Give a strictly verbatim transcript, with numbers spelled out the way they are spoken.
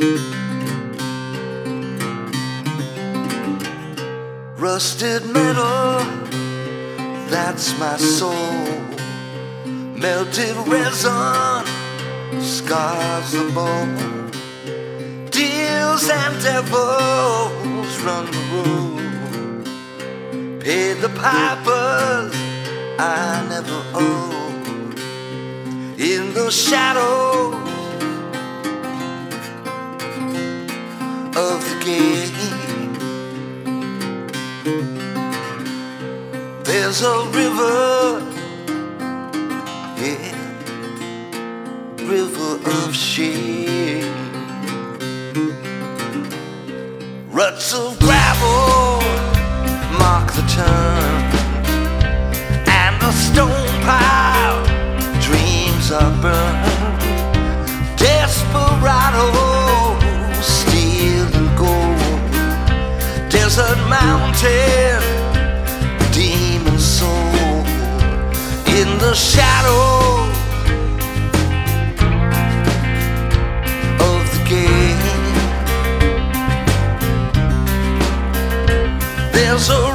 Rusted metal, that's my soul. Melted resin scars the bone. Deals and devils run the road. Paid the pipers I never owed. In the shadows of the game, there's a river, yeah, river of shame. Ruts of gravel mark the turn, and the stone pile dreams are burned. Desperados steal and gold. Desert mountain, demon soul. In the shadows of the game, there's a